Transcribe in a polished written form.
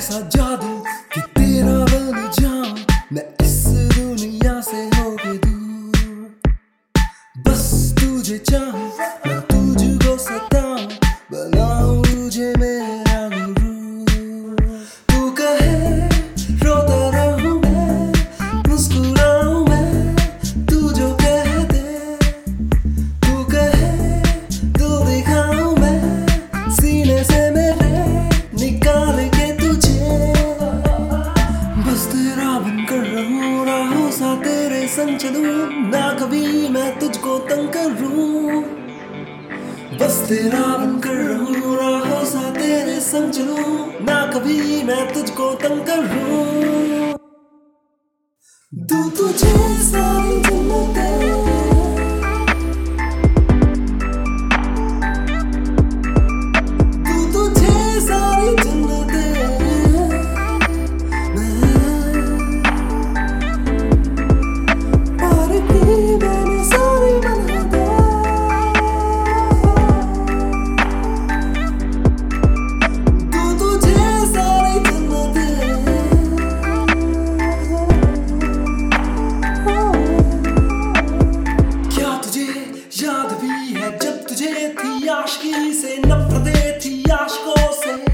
ऐसा जादू कि तेरा बन जाऊं मैं इस दुनिया से होके दूर। बस तुझे चाहूं मैं तुझको सताऊं, बनाऊं तुझे मेरा गुरु। तू कहे रोता रहूं मैं, मुस्कुराऊं मैं, तू जो कह दे। तू कहे दिल दिखाऊं मैं, सीने से मेरे निकाल के तुझे। बस तेरा बनकर रहूं, राहों सा तेरे संग चलूं, ना कभी मैं तुझको तंग करूं। बस तेरा बनकर रहूं, राहों सा तेरे संग चलूं, ना कभी मैं तुझको तंग करूं। दूं तुझे सारी जन्नतें, याद भी है जब तुझे थी आशिकी से नफरतें थी आशिकों से।